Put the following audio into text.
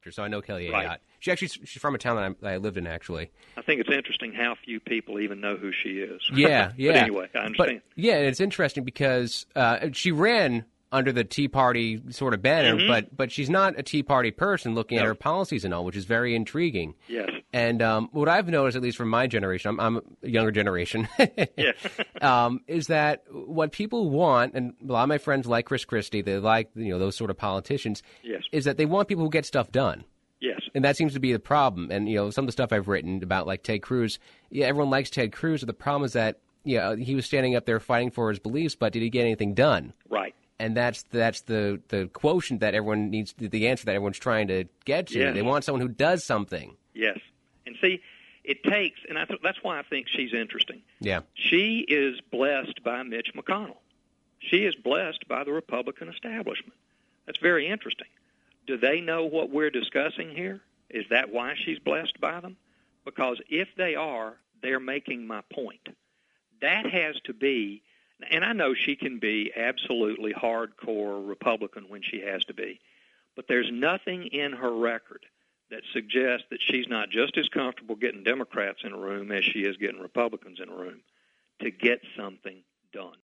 So I know Kelly Right. Ayotte. She's from a town that I lived in, actually. I think it's interesting how few people even know who she is. Yeah. But anyway, I understand. And it's interesting because she ran under the Tea Party sort of banner, but she's not a Tea Party person looking at her policies and all, which is very intriguing. Yes. And what I've noticed, at least from my generation, I'm a younger generation, is that what people want, and a lot of my friends like Chris Christie, they like those sort of politicians, is that they want people who get stuff done. Yes. And that seems to be the problem. And some of the stuff I've written about, like Ted Cruz, everyone likes Ted Cruz, but the problem is that he was standing up there fighting for his beliefs, but did he get anything done? Right. And that's the quotient that everyone needs, the answer that everyone's trying to get to. Yes. They want someone who does something. Yes. And see, it takes, and that's why I think she's interesting. Yeah. She is blessed by Mitch McConnell. She is blessed by the Republican establishment. That's very interesting. Do they know what we're discussing here? Is that why she's blessed by them? Because if they are, they're making my point. That has to be, and I know she can be absolutely hardcore Republican when she has to be, but there's nothing in her record that suggests that she's not just as comfortable getting Democrats in a room as she is getting Republicans in a room to get something done.